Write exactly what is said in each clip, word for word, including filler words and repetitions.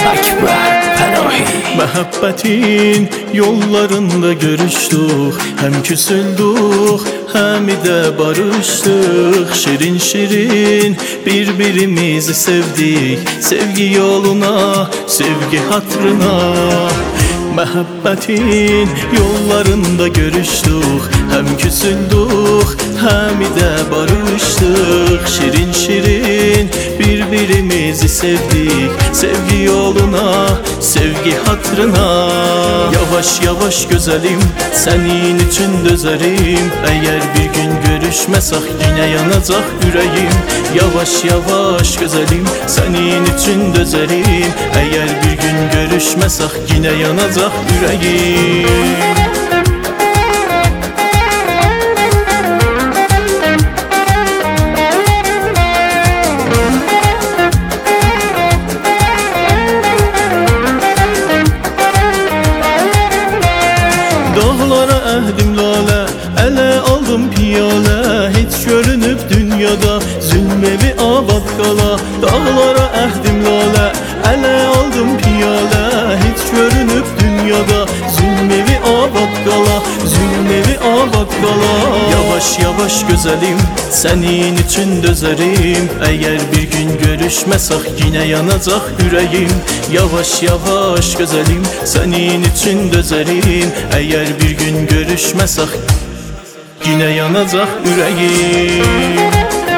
Ekber Pənahi. Məhəbbətin yollarında görüşdük, həm küsüldük, həm də barışdıq. Şirin şirin bir-birimizi sevdik, sevgi yoluna, sevgi hatrına. Məhəbbətin yollarında görüşdük, həm küsüldük, həm də barışdıq. Şirin şirin bir-birimizi sevdik, sevgi yoluna, sevgi hatrına. Yavaş yavaş gözəlim, sənin üçün dözərim. Əgər bir gün görüşməsək, yenə yanacaq ürəyim. Yavaş yavaş gözəlim, sənin üçün dözərim. Əgər bir gün görüşməsək, yenə yanacaq ürəyim. Dağlara əhdim lalə, ələ aldım piyalə. Heç görünüb dünyada zülmevi abad qala. Dağlara əhdim lalə, ələ aldım piyalə. Heç görünüb dünyada zülmevi abad qala, zülmevi abad qala. Yavaş yavaş gözəlim, sənin üçün dözərim. Əgər bir gün görüşməsək, yenə yanacaq ürəyim. Yavaş yavaş gözəlim, sənin üçün dözərim. Əgər bir gün görüşməsək, yenə yanacaq ürəyim.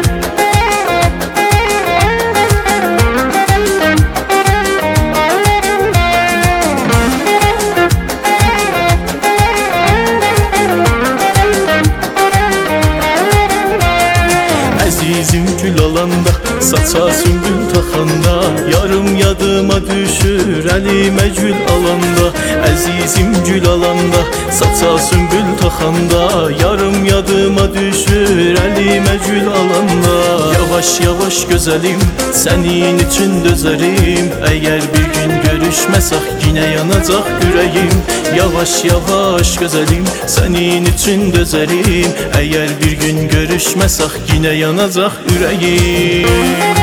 Əzizim gül alanda, saça sümbül taxanda. Yarım yadıma düşür əlimə gül alanda. Əzizim gül alanda, saça sümbül taxanda. Yarım yadıma düşür əlimə gül alanda. Yavaş yavaş gözəlim, sənin üçün dözərim. Əgər bir gün görüşməsək, yenə yanacaq ürəyim. Yavaş yavaş gözəlim, sənin üçün dözərim. Əgər bir gün görüşməsək, yenə yanacaq ürəyim.